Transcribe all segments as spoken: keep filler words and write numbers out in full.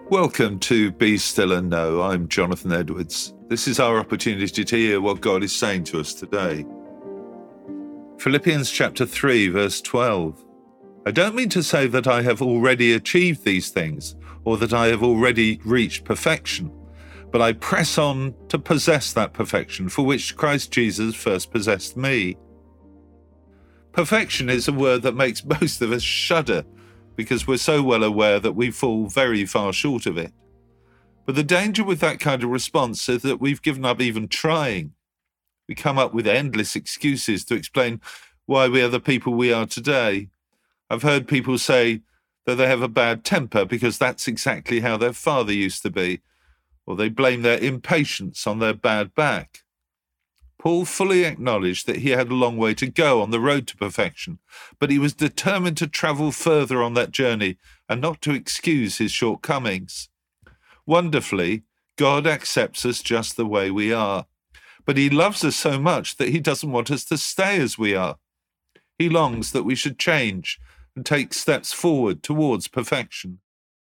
Welcome to Be Still and Know. I'm Jonathan Edwards. This is our opportunity to hear what God is saying to us today. Philippians chapter three, verse twelve. I don't mean to say that I have already achieved these things or that I have already reached perfection, but I press on to possess that perfection for which Christ Jesus first possessed me. Perfection is a word that makes most of us shudder, because we're so well aware that we fall very far short of it. But the danger with that kind of response is that we've given up even trying. We come up with endless excuses to explain why we are the people we are today. I've heard people say that they have a bad temper because that's exactly how their father used to be, or they blame their impatience on their bad back. Paul fully acknowledged that he had a long way to go on the road to perfection, but he was determined to travel further on that journey and not to excuse his shortcomings. Wonderfully, God accepts us just the way we are, but he loves us so much that he doesn't want us to stay as we are. He longs that we should change and take steps forward towards perfection.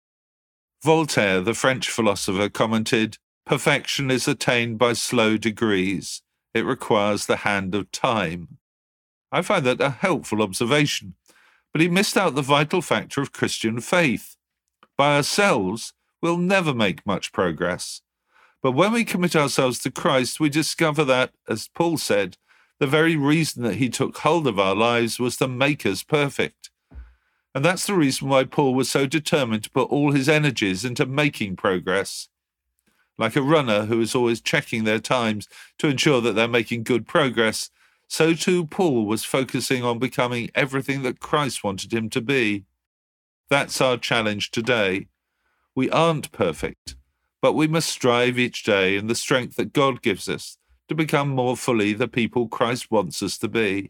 Voltaire, the French philosopher, commented, "Perfection is attained by slow degrees. It requires the hand of time." I find that a helpful observation, but he missed out the vital factor of Christian faith. By ourselves, we'll never make much progress. But when we commit ourselves to Christ, we discover that, as Paul said, the very reason that he took hold of our lives was to make us perfect. And that's the reason why Paul was so determined to put all his energies into making progress. Like a runner who is always checking their times to ensure that they're making good progress, so too Paul was focusing on becoming everything that Christ wanted him to be. That's our challenge today. We aren't perfect, but we must strive each day in the strength that God gives us to become more fully the people Christ wants us to be.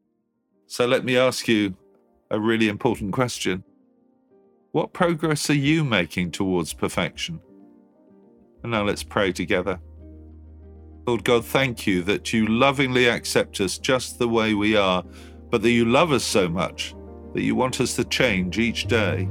So let me ask you a really important question. What progress are you making towards perfection? And now let's pray together. Lord God, thank you that you lovingly accept us just the way we are, but that you love us so much that you want us to change each day.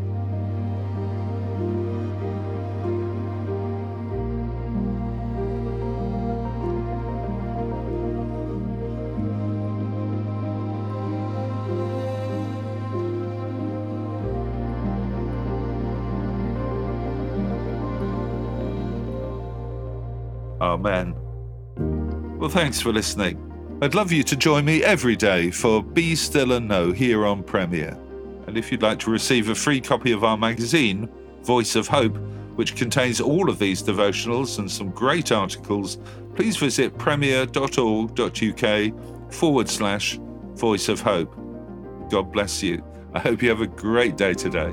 Amen. Well, thanks for listening. I'd love you to join me every day for Be Still and Know here on Premier. And if you'd like to receive a free copy of our magazine, Voice of Hope, which contains all of these devotionals and some great articles, please visit premier.org.uk forward slash Voice of Hope. God bless you. I hope you have a great day today.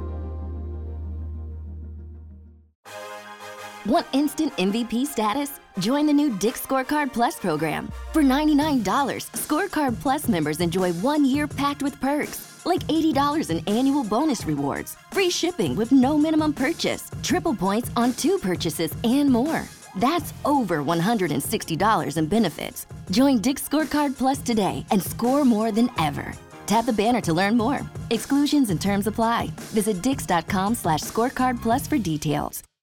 Want instant M V P status? Join the new Dick's Scorecard Plus program. For ninety-nine dollars, Scorecard Plus members enjoy one year packed with perks, like eighty dollars in annual bonus rewards, free shipping with no minimum purchase, triple points on two purchases, and more. That's over one hundred sixty dollars in benefits. Join Dick's Scorecard Plus today and score more than ever. Tap the banner to learn more. Exclusions and terms apply. Visit dix.com slash scorecard plus for details.